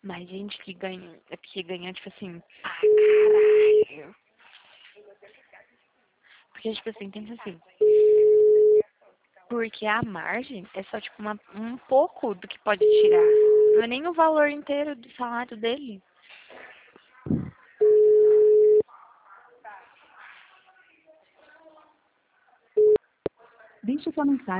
Mas gente que ganha, tipo assim, caralho. Porque, tipo assim, pensa assim. Porque a margem é só, tipo, um pouco do que pode tirar. Não é nem o valor inteiro do salário dele. Deixe sua mensagem.